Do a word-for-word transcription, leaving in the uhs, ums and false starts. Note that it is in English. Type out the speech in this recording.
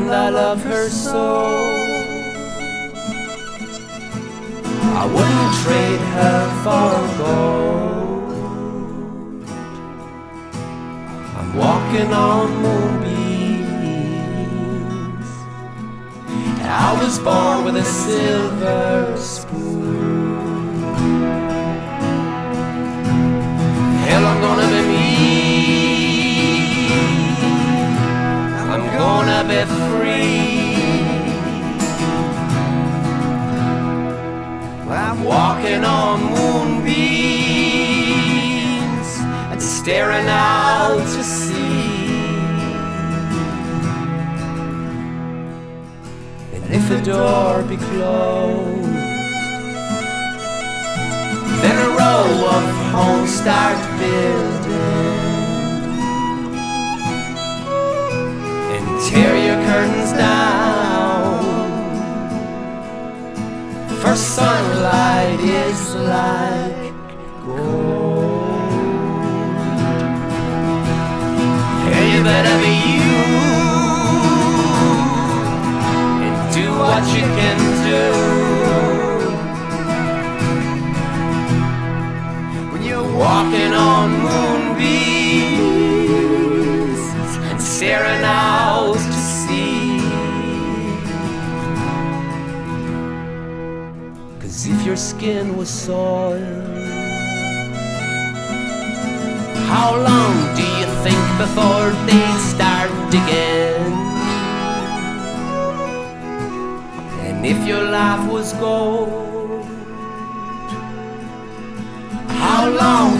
and I love her so. I wouldn't trade her for gold. I'm walking on moonbeams. I was born with a silver spoon. Hell, I'm gonna be me. I'm gonna be free. I'm walking on moonbeams and staring out to sea. And if a door be closed, then a row of homes start building. And tear your curtains down, for sunlight is like gold. Hey, you better be you and do what you can do. When you're walking on moonbeams and staring out to sea. Cause if your skin was soiled, how long do you think before they'd start digging? And if your life was gold, how long